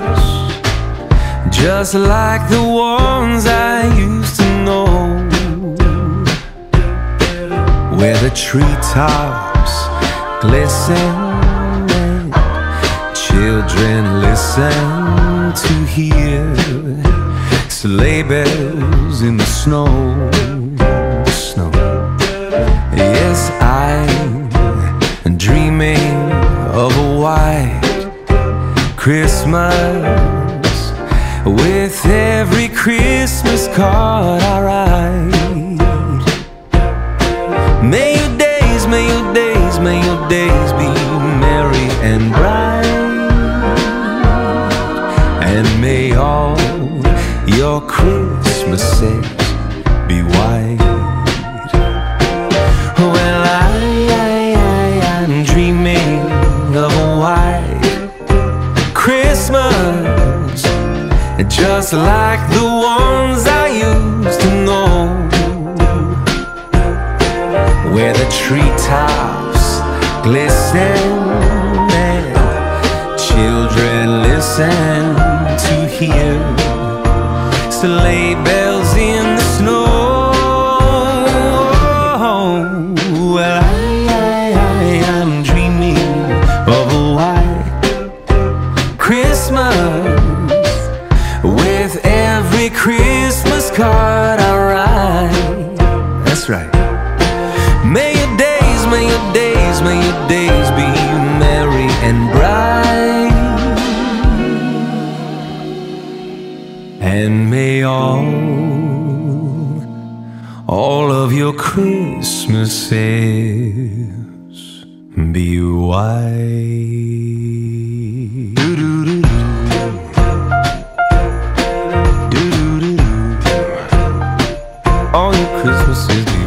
just like the ones I used to know, where the treetops glisten and children listen to hear sleigh bells in the snow. Yes, I'm dreaming of a white Christmas with every Christmas card I write. May your days, may your days, may your days be merry and bright, and may all your Christmases be white. Well, I'm dreaming of a white Christmas, just like the ones I used to know, where the treetops glisten and children listen to hear sleigh bells in the snow. Well, I'm dreaming of a white Christmas with every Christmas card I write. That's right. May your days, may your days, may your days be merry and bright, and may all of your Christmases be white. All your Christmases be